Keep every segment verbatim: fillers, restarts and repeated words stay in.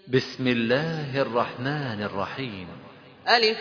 بسم الله الرحمن الرحيم. ألف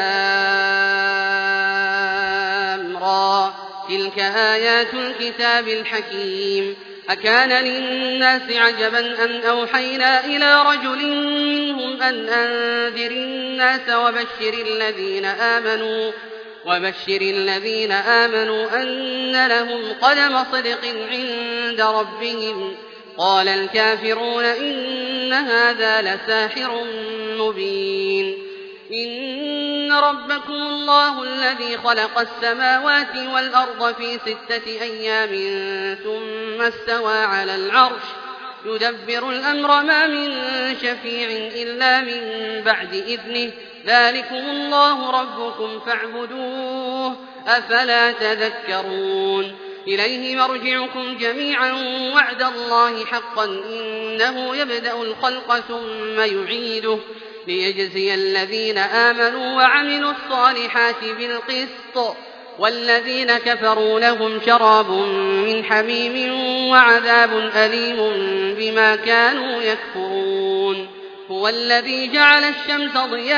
لام را تلك آيات الكتاب الحكيم. أكان للناس عجبا أن أوحينا إلى رجل منهم أن أنذر الناس وبشر الذين آمنوا وبشر الذين آمنوا أن لهم قدم صدق عند ربهم. قال الكافرون إن هذا لساحر مبين. إن ربكم الله الذي خلق السماوات والأرض في ستة أيام ثم استوى على العرش يدبر الأمر ما من شفيع إلا من بعد إذنه ذلكم الله ربكم فاعبدوه أفلا تذكرون. إليه مرجعكم جميعا وعد الله حقا إنه يبدأ الخلق ثم يعيده ليجزي الذين آمنوا وعملوا الصالحات بالقسط والذين كفروا لهم شراب من حميم وعذاب أليم بما كانوا يكفرون. هو الذي جعل الشمس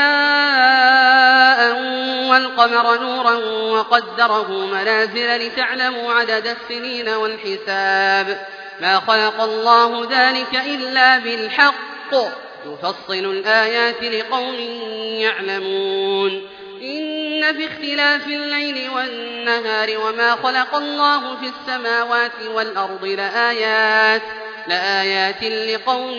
ضياء والقمر نورا وقدره منازل لتعلموا عدد السنين والحساب ما خلق الله ذلك إلا بالحق يفصل الآيات لقوم يعلمون. إن في اختلاف الليل والنهار وما خلق الله في السماوات والأرض لآيات لآيات لقوم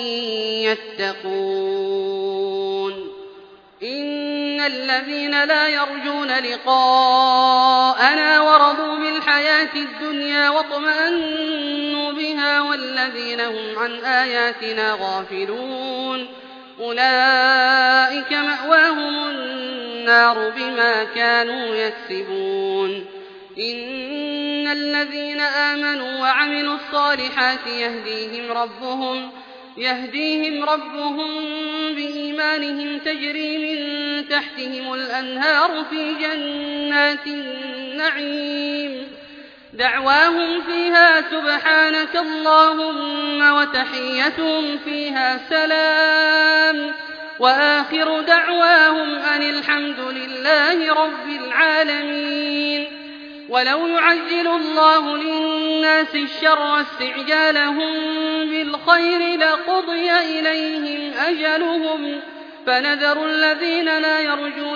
يتقون. إن الذين لا يرجون لقاءنا ورضوا بالحياة الدنيا واطمأنوا بها والذين هم عن آياتنا غافلون أولئك مأواهم النار بما كانوا يكسبون. إن الذين آمنوا وعملوا الصالحات يهديهم ربهم يهديهم ربهم بإيمانهم تجري من تحتهم الأنهار في جنات النعيم دعواهم فيها سبحانك اللهم وتحيتهم فيها سلام وآخر دعواهم أن الحمد لله رب العالمين. ولو يعجل الله للناس الشر استعجالهم بالخير لقضي إليهم أجلهم فنذر الذين لا يرجون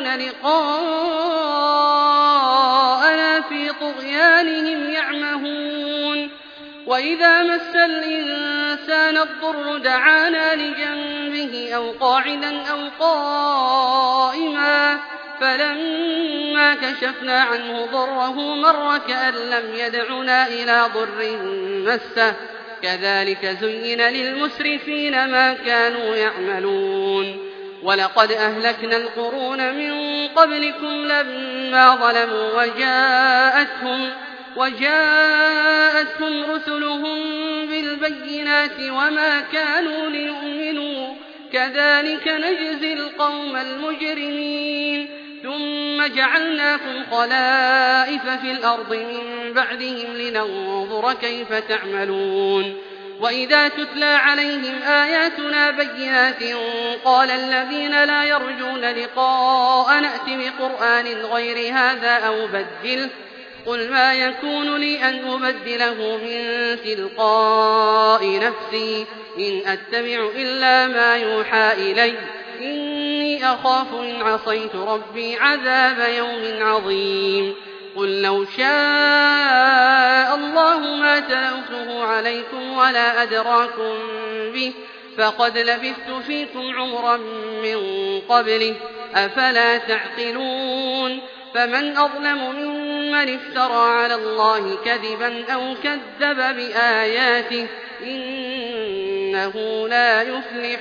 لقاءنا في طغيانهم يعمهون. وإذا مس الإنسان الضر دعانا لجنبه أو قاعدا أو قائما فلما كشفنا عنه ضره مر كأن لم يدعنا إلى ضر مسه كذلك زين للمسرفين ما كانوا يعملون. ولقد أهلكنا القرون من قبلكم لما ظلموا وجاءتهم, وجاءتهم رسلهم بالبينات وما كانوا ليؤمنوا كذلك نجزي القوم المجرمين. ثم جعلناكم خلائف في الأرض من بعدهم لننظر كيف تعملون. وإذا تتلى عليهم آياتنا بينات قال الذين لا يرجون لقاء نأت بقرآن غير هذا أو بدله قل ما يكون لي أن أبدله من تلقاء نفسي إن أتبع إلا ما يوحى إلي إني أخاف إن عصيت ربي عذاب يوم عظيم. قل لو شاء الله ما تلوته عليكم ولا أدراكم به فقد لبثت فيكم عمرا من قبله أفلا تعقلون. فمن أظلم ممن افترى على الله كذبا أو كذب بآياته إنه لا يفلح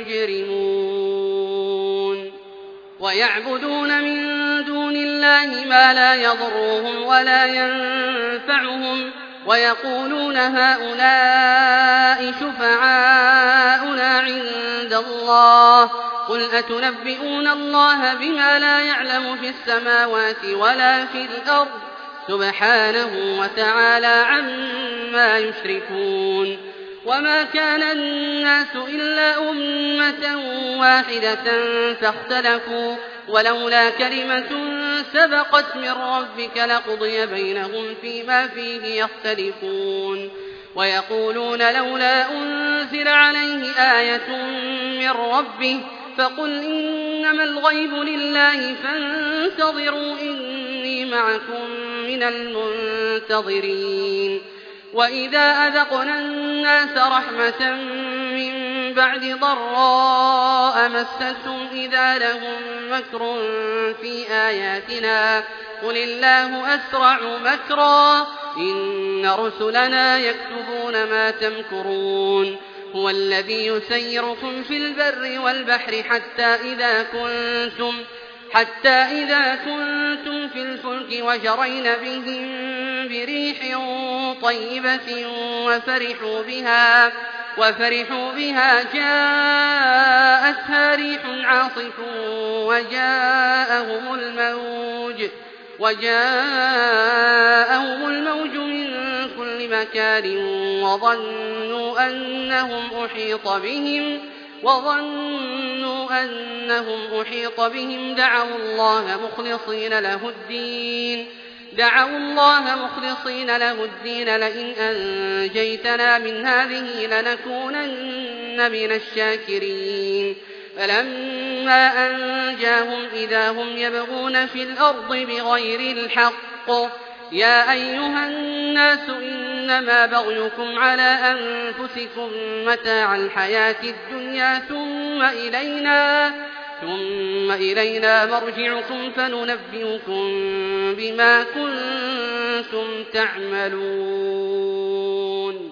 المجرمون. ويعبدون من دون الله ما لا يضرهم ولا ينفعهم ويقولون هؤلاء شفعاؤنا عند الله قل أتنبئون الله بما لا يعلم في السماوات ولا في الأرض سبحانه وتعالى عما يشركون. وما كان الناس إلا أمة كلمة واحدة فاختلفوا ولولا كلمة سبقت من ربك لقضي بينهم فيما فيه يختلفون ويقولون لولا أنزل عليه آية من ربه فقل إنما الغيب لله فانتظروا إني معكم من المنتظرين وإذا أذقنا الناس رحمة من بعد ضراء مستهم إذا لهم مكر في آياتنا قل الله أسرع مكرا إن رسلنا يكتبون ما تمكرون هو الذي يسيركم في البر والبحر حتى إذا كنتم حتى إذا كنتم في الفلك وجرين بهم بريح طيبة وفرحوا بها وفرحوا بها جاءتها ريح عاصف وجاءهم الموج وجاءهم الموج من كل مكان وظنوا أنهم أحيط بهم وظنوا أنهم أحيط بهم دعوا الله مخلصين له الدين دعوا الله مخلصين له الدين لئن أنجيتنا من هذه لنكونن من الشاكرين فلما أنجاهم إذا هم يبغون في الأرض بغير الحق يا أيها الناس إنما بغيكم على أنفسكم متاع الحياة الدنيا ثم إلينا ثم إلينا مرجعكم فننبئكم بما كنتم تعملون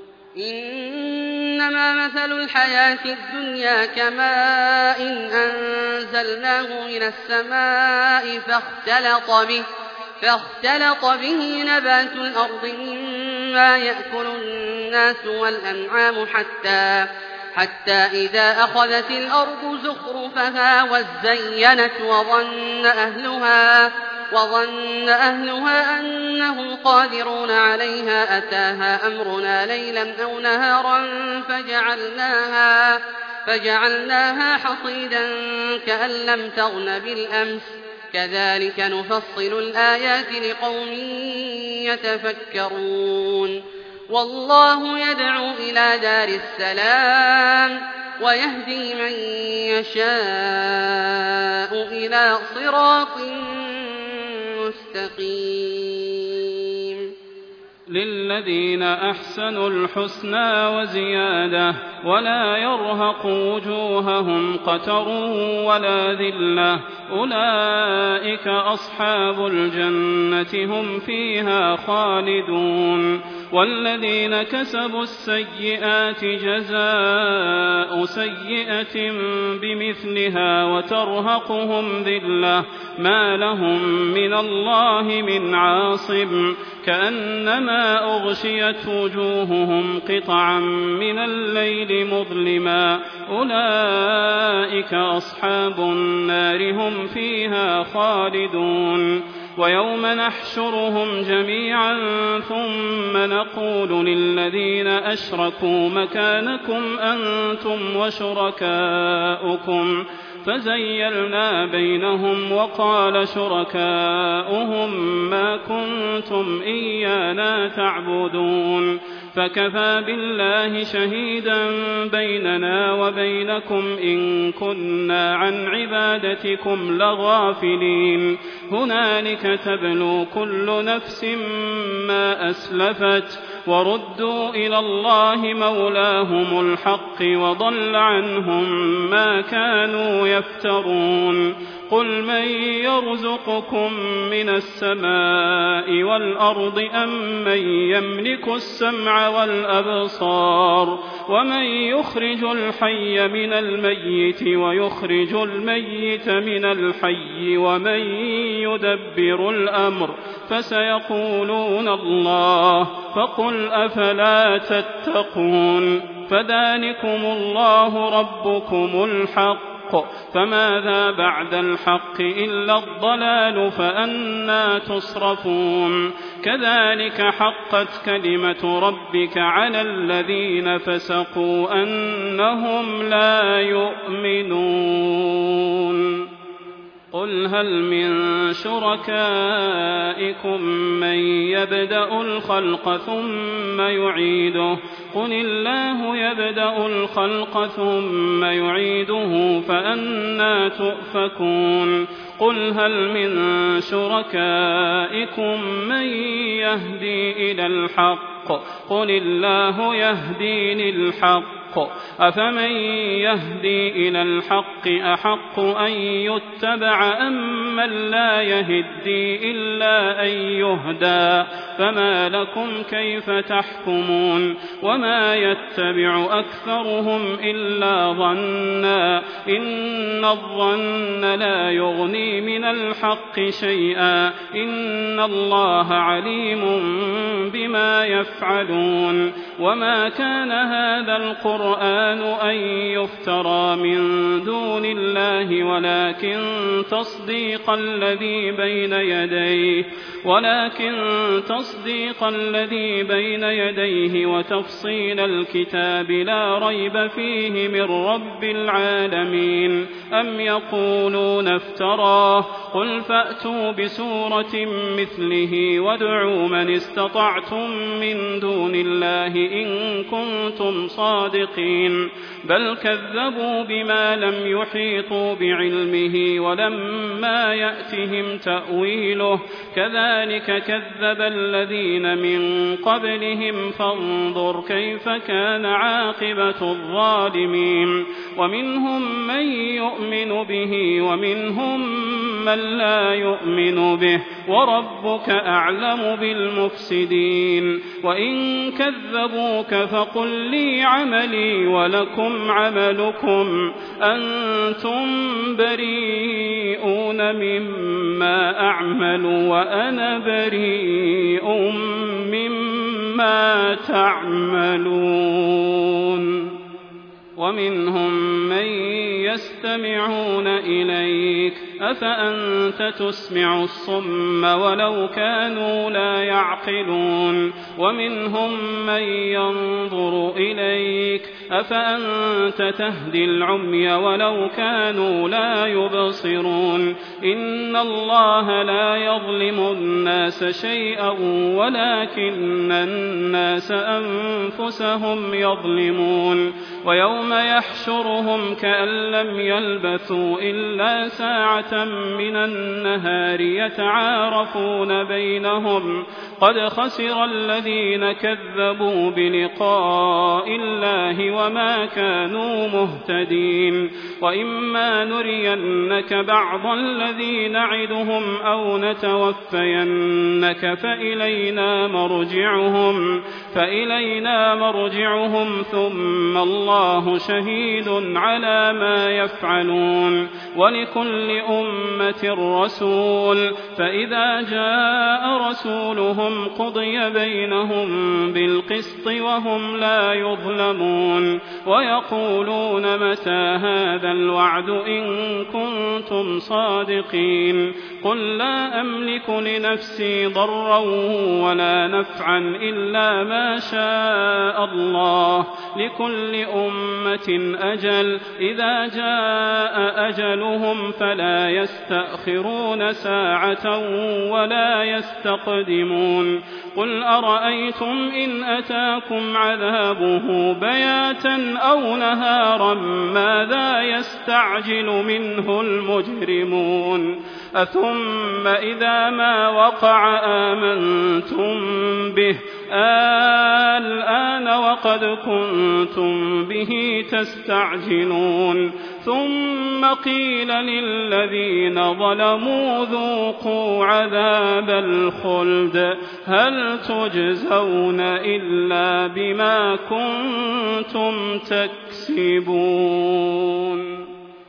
إنما مثل الحياة الدنيا كماء أنزلناه من السماء فاختلط به فاختلط به نبات الأرض مما يأكل الناس والأنعام حتى حتى إذا أخذت الأرض زخرفها وزينت وظن أهلها وظن أهلها أنهم قادرون عليها أتاها أمرنا ليلا أو نهارا فجعلناها فجعلناها حصيدا كأن لم تغن بالأمس كذلك نفصل الآيات لقوم يتفكرون والله يدعو إلى دار السلام ويهدي من يشاء إلى صراط مستقيم للذين أحسنوا الحسنى وزيادة ولا يرهق وجوههم قتر ولا ذلة أولئك أصحاب الجنة هم فيها خالدون والذين كسبوا السيئات جزاء سيئة بمثلها وترهقهم ذلة ما لهم من الله من عاصم كأنما أغشيت وجوههم قطعا من الليل مظلما أولئك أصحاب النار هم فيها خالدون ويوم نحشرهم جميعا ثم نقول للذين أشركوا مكانكم أنتم وشركاؤكم فزيلنا بينهم وقال شركاؤهم ما كنتم إيانا تعبدون فكفى بالله شهيدا بيننا وبينكم إن كنا عن عبادتكم لغافلين هنالك تبلو كل نفس ما أسلفت وردوا إلى الله مولاهم الحق وضل عنهم ما كانوا يفترون قل من يرزقكم من السماء والأرض أم من يملك السمع والأبصار ومن يخرج الحي من الميت ويخرج الميت من الحي ومن يدبر الأمر فسيقولون الله فقل أفلا تتقون فذلكم الله ربكم الحق الحق فماذا بعد الحق إلا الضلال فأنى تصرفون كذلك حقت كلمة ربك على الذين فسقوا أنهم لا يؤمنون قل هل من شركائكم من يبدأ الخلق ثم يعيده قل الله يبدأ الخلق ثم يعيده فأنى تؤفكون قل هل من شركائكم من يهدي إلى الحق قل الله يهدي للحق أفمن يهدي إلى الحق أحق أن يتبع أم من لا يهدي إلا أن يهدى فما لكم كيف تحكمون وما يتبع أكثرهم إلا ظنا إن الظن لا يغني من الحق شيئا إن الله عليم بما يفعلون وما كان هذا القرآن أن يفترى من دون الله ولكن تصديق الذي بين يديه ولكن تصديق الذي بين يديه وتفصيل الكتاب لا ريب فيه من رب العالمين أم يقولون افتراه قل فأتوا بسورة مثله وادعوا من استطعتم من دون الله إن كنتم صادقين بل كذبوا بما لم يحيطوا بعلمه ولما يأتهم تأويله كذلك كذب الذين من قبلهم فانظر كيف كان عاقبة الظالمين ومنهم من يؤمن به ومنهم من لا يؤمن به وربك أعلم بالمفسدين وإن كذبوك فقل لي عملي ولكم عملكم أنتم بريئون مما أعمل وأنا بريء مما تعملون ومنهم من يستمعون إليك أفأنت تسمع الصم ولو كانوا لا يعقلون ومنهم من ينظر إليك أفأنت تهدي العمي ولو كانوا لا يبصرون إن الله لا يظلم الناس شيئا ولكن الناس أنفسهم يظلمون ويوم يحشرهم كأن لم يلبثوا إلا ساعة من النهار يتعارفون بينهم قد خسر الذين كذبوا بلقاء الله وما كانوا مهتدين وإما نرينك بعض الذي نعدهم أو نتوفينك فإلينا مرجعهم فإلينا مرجعهم ثم الله شهيد على ما يفعلون ولكل أمة رسول فإذا جاء رسولهم قضي بينهم بالقسط وهم لا يظلمون ويقولون متى هذا الوعد إن كنتم صادقين قل لا أملك لنفسي ضرا ولا نفعا إلا ما شاء الله لكل أمة أجل إذا جاء أجلهم فلا يستأخرون ساعة ولا يستقدمون قل أرأيتم إن أتاكم عذابه بياتا أو نهارا ماذا يستعجل منه المجرمون أثم إذا ما وقع آمنتم به الآن وقد كنتم به تستعجلون ثم قيل للذين ظلموا ذوقوا عذاب الخلد هل تجزون إلا بما كنتم تكسبون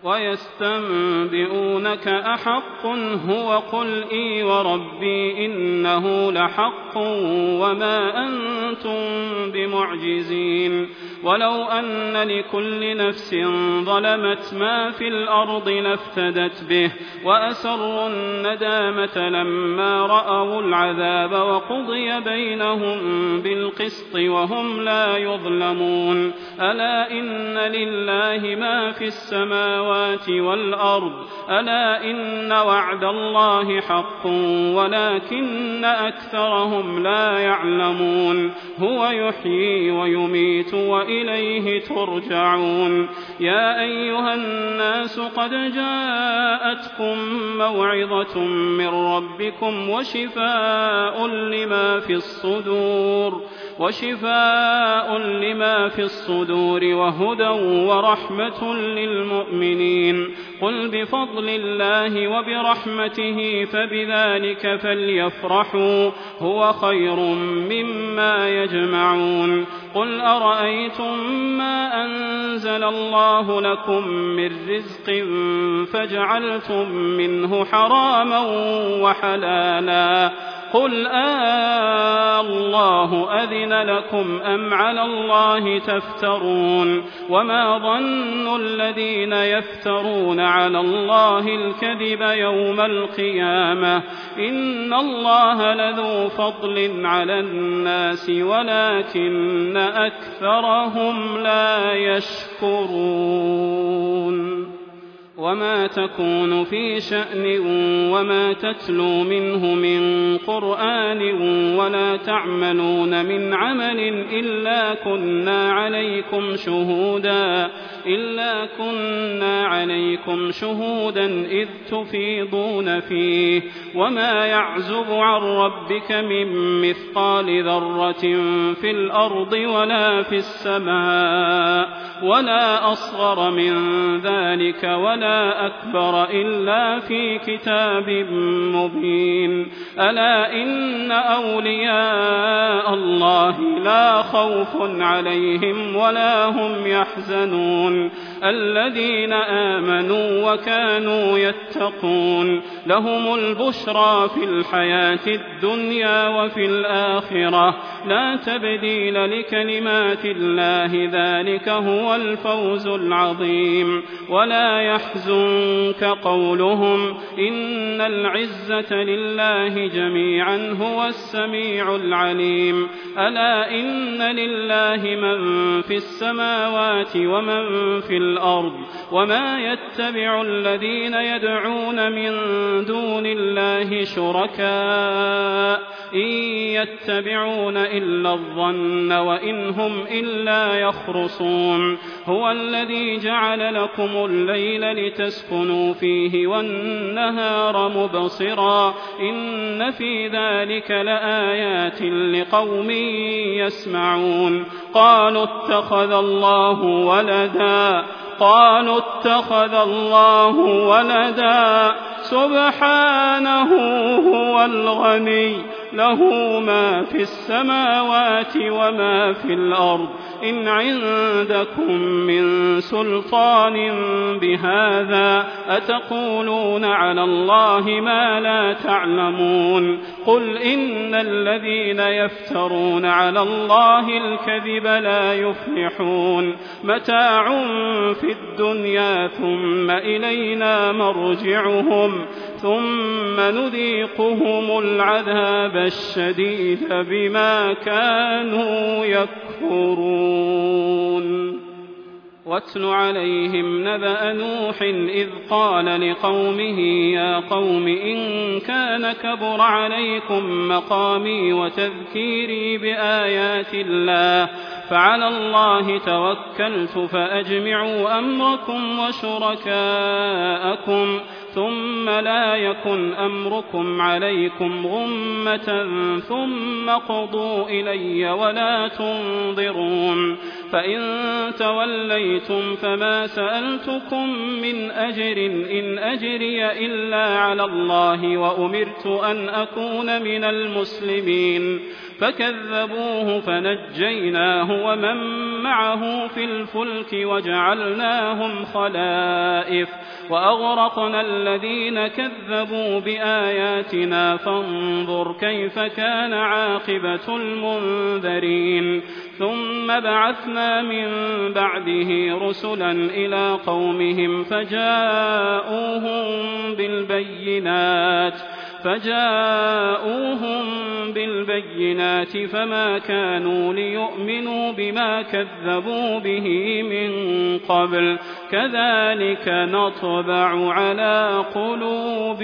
ويستنبئونك أحق هو قل إي وربي إنه لحق وما أنتم بمعجزين ولو أن لكل نفس ظلمت ما في الأرض لافتدت به وأسروا الندامة لما رأوا العذاب وقضي بينهم بالقسط وهم لا يظلمون ألا إن لله ما في السماوات والأرض ألا إن وعد الله حق ولكن أكثرهم لا يعلمون هو يحيي ويميت وإليه ترجعون يا أيها الناس قد جاءتكم موعظة من ربكم وشفاء لما في الصدور وشفاء لما في الصدور وهدى ورحمة للمؤمنين قل بفضل الله وبرحمته فبذلك فليفرحوا هو خير مما يجمعون قل أرأيتم ما أنزل الله لكم من رزق فجعلتم منه حراما وحلالا قل آه الله أذن لكم أم على الله تفترون وما ظن الذين يفترون على الله الكذب يوم القيامة إن الله لذو فضل على الناس ولكن أكثرهم لا يشكرون وما تكون في شأن وما تتلو منه من قرآن ولا تعملون من عمل إلا كنا عليكم شهودا إلا كنا عليكم شهودا إذ تفيضون فيه وما يعزب عن ربك من مثقال ذرة في الأرض ولا في السماء ولا أصغر من ذلك ولا أكبر إلا في كتاب مبين ألا إن أولياء الله لا خوف عليهم ولا هم يحزنون الذين آمنوا وكانوا يتقون لهم البشرى في الحياة الدنيا وفي الآخرة لا تبديل لكلمات الله ذلك هو الفوز العظيم ولا يحزنك قولهم إن العزة لله جميعا هو السميع العليم ألا إن لله من في السماوات ومن في الأرض وما يتبع الذين يدعون من دون الله شركاء إن يتبعون إلا الظن وإن هم إلا يخرصون هو الذي جعل لكم الليل لتسكنوا فيه والنهار مبصرا إن في ذلك لآيات لقوم يسمعون قالوا اتخذ الله ولدا قالوا اتخذ الله ولدا سبحانه هو الغني له ما في السماوات وما في الأرض إن عندكم من سلطان بهذا أتقولون على الله ما لا تعلمون قل إن الذين يفترون على الله الكذب لا يفلحون متاع في الدنيا ثم إلينا مرجعهم ثم نذيقهم العذاب الشديد بما كانوا يكفرون واتل عليهم نبأ نوح إذ قال لقومه يا قوم إن كان كبر عليكم مقامي وتذكيري بآيات الله فعلى الله توكلت فأجمعوا أمركم وشركاءكم ثم لا يكن أمركم عليكم غمة ثم قضوا إلي ولا تنظرون فإن توليتم فما سألتكم من أجر إن أجري إلا على الله وأمرت أن أكون من المسلمين. فكذبوه فنجيناه ومن معه في الفلك وجعلناهم خلائف وأغرقنا الذين كذبوا بآياتنا فانظر كيف كان عاقبة المنذرين. ثم بعثنا من بعده رسلا إلى قومهم فجاءوهم بالبينات فجاءوهم بالبينات فما كانوا ليؤمنوا بما كذبوا به من قبل كذلك نطبع على قلوب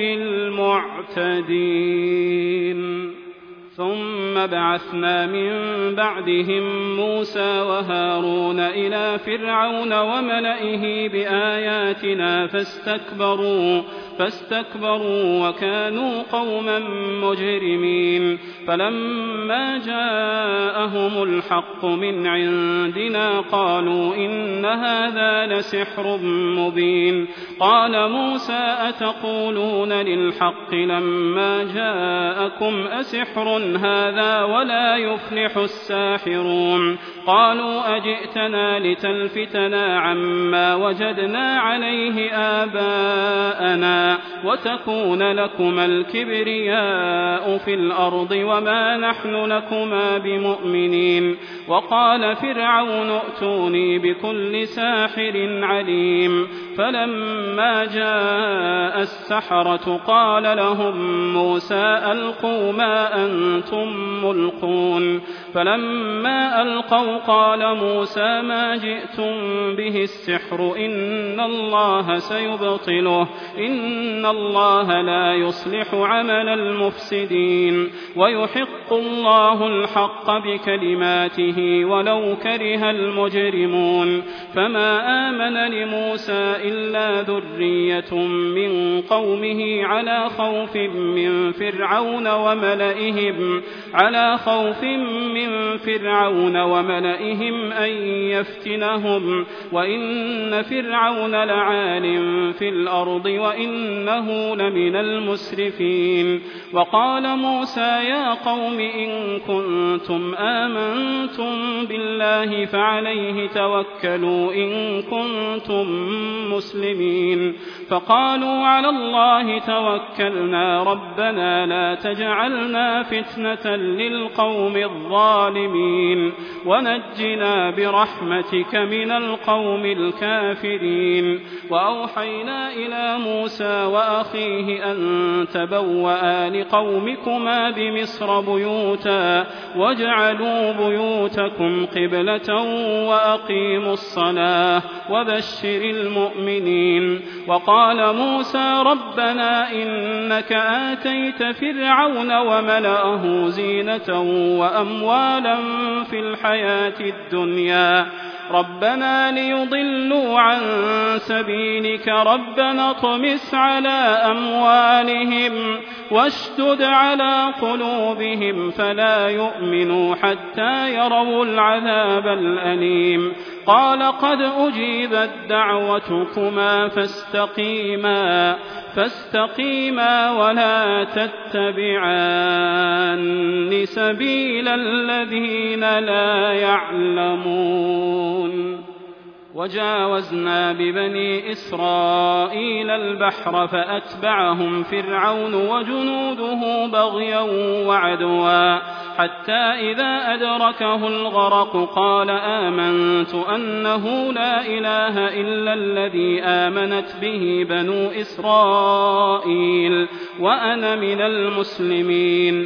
المعتدين. ثم بعثنا من بعدهم موسى وهارون إلى فرعون وملئه بآياتنا فاستكبروا فاستكبروا وكانوا قوما مجرمين. فلما جاءهم الحق من عندنا قالوا إن هذا لسحر مبين. قال موسى أتقولون للحق لما جاءكم أسحر هذا ولا يفلح الساحرون. قالوا أجئتنا لتلفتنا عما وجدنا عليه آباءنا وتكون لكما الكبرياء في الأرض وما نحن لكما بمؤمنين. وقال فرعون ائتوني بكل ساحر عليم. فلما جاء السحرة قال لهم موسى ألقوا ما أنتم ملقون. فلما ألقوا قال موسى ما جئتم به السحر إن الله سيبطله إن الله لا يصلح عمل المفسدين ويحق الله الحق بكلماته ولو كره المجرمون. فما آمن لموسى إلا ذرية من قومه على خوف من فرعون وملئهم على خوف من فرعون وملئهم أن يفتنهم وإن فرعون لعال في الأرض وإنه لمن المسرفين. وقال موسى يا قوم إن كنتم آمنتم بالله فعليه توكلوا إن كنتم مسلمين. فقالوا على الله توكلنا ربنا لا تجعلنا فتنة للقوم الظالمين ونجنا برحمتك من القوم الكافرين. وأوحينا إلى موسى وأخيه أن تبوأ لقومكما بمصر بيوتا واجعلوا بيوتكم قبلة وأقيموا الصلاة وبشر المؤمنين. وقال موسى ربنا إنك آتيت فرعون وملأه زينة وأموالا في الحياة الدنيا ربنا ليضلوا عن سبيلك ربنا اطمس على أموالهم واشدد على قلوبهم فلا يؤمنوا حتى يروا العذاب الأليم. قال قد أجيبت دعوتكما فاستقيما فاستقيما ولا تتبعان سبيل الذين لا يعلمون. وجاوزنا ببني إسرائيل البحر فأتبعهم فرعون وجنوده بغيا وعدوا حتى إذا أدركه الغرق قال آمنت أنه لا إله إلا الذي آمنت به بنو إسرائيل وأنا من المسلمين.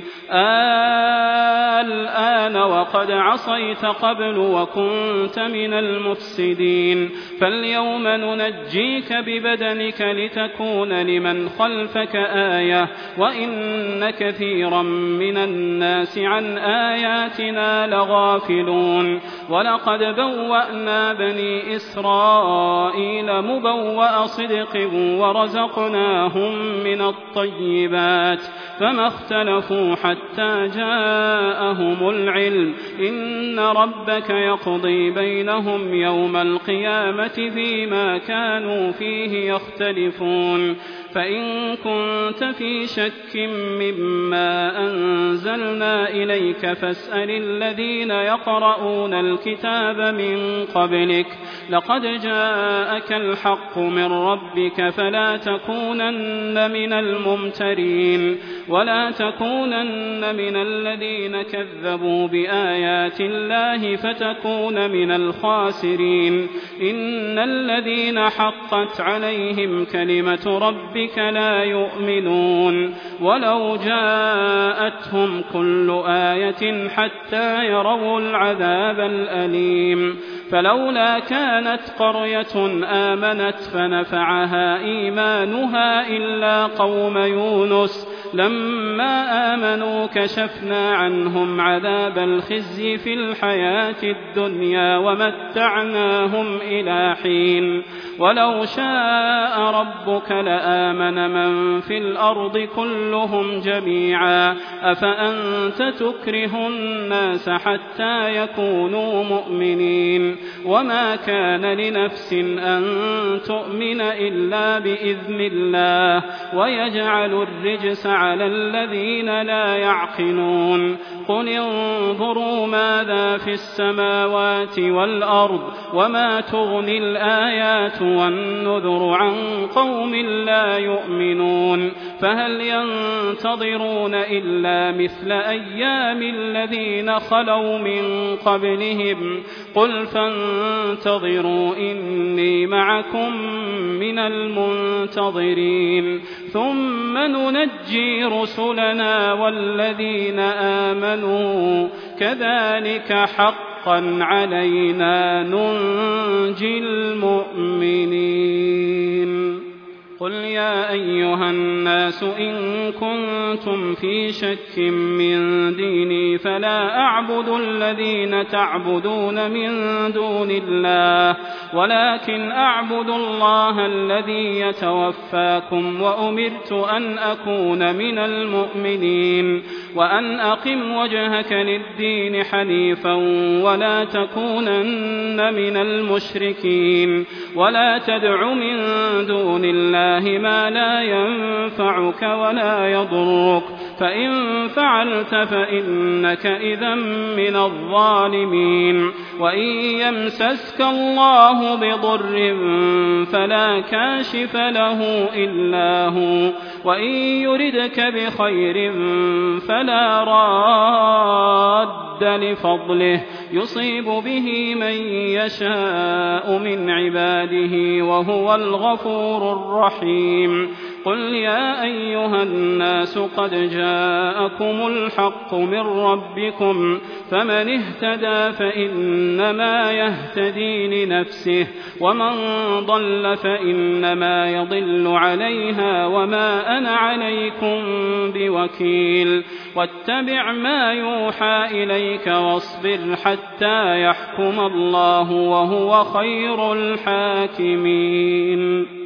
الآن وقد عصيت قبل وكنت من المفسدين فاليوم ننجيك ببدنك لتكون لمن خلفك آية وإن كثيرا من الناس عن عن آياتنا لغافلون ولقد بوأنا بني إسرائيل مبوأ صدق ورزقناهم من الطيبات فما اختلفوا حتى جاءهم العلم إن ربك يقضي بينهم يوم القيامة فيما كانوا فيه يختلفون فإن كنت في شك مما أنزلنا إليك فاسأل الذين يقرؤون الكتاب من قبلك لقد جاءك الحق من ربك فلا تكونن من الممترين ولا تكونن من الذين كذبوا بآيات الله فتكون من الخاسرين إن الذين حقت عليهم كلمة ربك لا يؤمنون ولو جاءتهم كل آية حتى يروا العذاب الأليم فلولا كانت قرية آمنت فنفعها إيمانها إلا قوم يونس لما آمنوا كشفنا عنهم عذاب الخزي في الحياة الدنيا ومتعناهم إلى حين ولو شاء ربك لآمن من في الأرض كلهم جميعا أفأنت تكره الناس حتى يكونوا مؤمنين وما كان لنفس أن تؤمن إلا بإذن الله ويجعل الرجس على الذين لا يعقلون قل انظروا ماذا في السماوات والأرض وما تغني الآيات والنذر عن قوم لا يؤمنون فهل ينتظرون إلا مثل أيام الذين خلوا من قبلهم قل فانتظروا إني معكم من المنتظرين ثم ننجي رسلنا والذين آمنوا كذلك حقا علينا ننجي المؤمنين قل يا أيها الناس إن كنتم في شك من ديني فلا أعبد الذين تعبدون من دون الله ولكن أعبد الله الذي يتوفاكم وأمرت أن أكون من المؤمنين وأن أقم وجهك للدين حنيفا ولا تكونن من المشركين ولا تدع من دون الله ما لا ينفعك ولا يضرك فإن فعلت فإنك إذا من الظالمين وإن يمسسك الله بضر فلا كاشف له إلا هو وإن يردك بخير فلا راد لفضله يصيب به من يشاء من عباده وهو الغفور الرحيم قل يا أيها الناس قد جاءكم الحق من ربكم فمن اهتدى فإنما يهتدي لنفسه ومن ضل فإنما يضل عليها وما أنا عليكم بوكيل واتبع ما يوحى إليك واصبر حتى يحكم الله وهو خير الحاكمين.